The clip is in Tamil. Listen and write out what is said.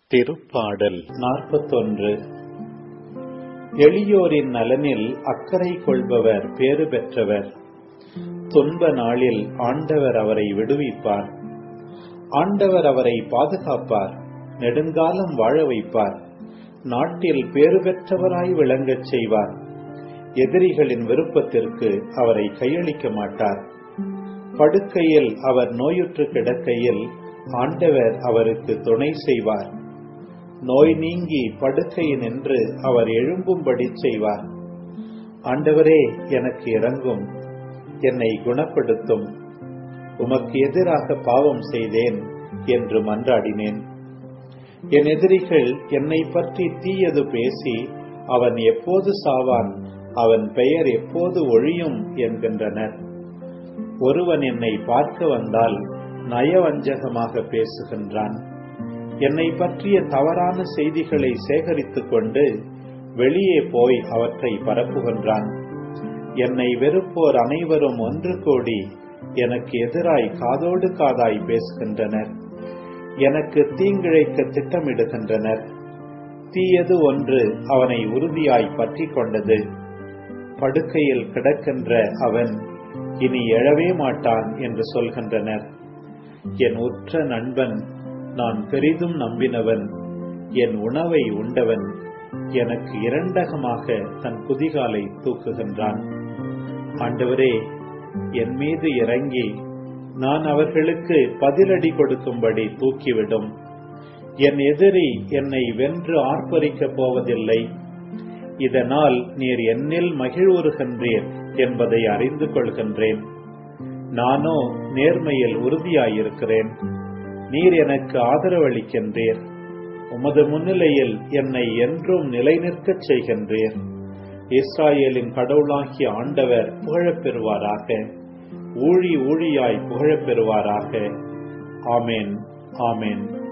திருப்பாடல் 41. எளியோரின் நலனில் அக்கறை கொள்பவர் பேறு பெற்றவர். துன்ப நாளில் ஆண்டவர் அவரை விடுவிப்பார். ஆண்டவர் அவரை பாதுகாப்பார், நெடுங்காலம் வாழ வைப்பார். நாட்டில் பேறு பெற்றவராய் விளங்கச் செய்வார். எதிரிகளின் விருப்பத்திற்கு அவரை கையளிக்க மாட்டார். படுக்கையில் அவர் நோயுற்று கிடக்கையில் ஆண்டவர் அவருக்கு துணை செய்வார். நோய் நீங்கி படுக்கையினின்று அவர் எழும்பும்படி செய்வார். ஆண்டவரே, எனக்கு இரங்கும், என்னை குணப்படுத்தும். உமக்கு எதிராக பாவம் செய்தேன் என்று மன்றாடினேன். என் எதிரிகள் என்னை பற்றி தீயது பேசி, அவன் எப்போது சாவான், அவன் பெயர் எப்போது ஒழியும் என்கின்றனர். ஒருவன் என்னை பார்க்க வந்தால் நயவஞ்சகமாக பேசுகின்றான். என்னை பற்றிய தவறான செய்திகளை சேகரித்துக் கொண்டு வெளியே போய் அவற்றை பரப்புகின்றான். என்னை வெறுப்போர் அனைவரும் ஒன்று கூடி எனக்கு எதிராய் காதோடு காதாய் பேசுகின்றனர். எனக்கு தீங்கிழைக்க திட்டமிடுகின்றனர். தீயது ஒன்று அவனை உறுதியாய் பற்றி கொண்டது. படுக்கையில் கிடக்கின்ற அவன் இனி எழவே மாட்டான் என்று சொல்கின்றனர். என் உற்ற நண்பன், நான் பெரிதும் நம்பினவன், என் உணவை உண்டவன் எனக்கு இரண்டகமாக தன் குதிகாலை தூக்குகின்றான். ஆண்டவரே, என் மீது இறங்கி நான் அவர்களுக்கு பதிலடி கொடுக்கும்படி தூக்கிவிடும். என் எதிரி என்னை வென்று ஆர்ப்பரிக்கப் போவதில்லை. இதனால் நீர் என்னில் மகிழ்வுறுகின்றீர் என்பதை அறிந்து கொள்கின்றேன். நானோ நேர்மையில் உறுதியாயிருக்கிறேன். நீர் எனக்கு ஆதரவளிக்கின்றீர். உமது முன்னிலையில் என்னை என்றும் நிலைநிற்கச் செய்கின்றீர். இஸ்ராயேலின் கடவுளாகிய ஆண்டவர் புகழப் பெறுவாராக. ஊழி ஊழியாய் புகழப் பெறுவாராக. ஆமேன், ஆமேன்.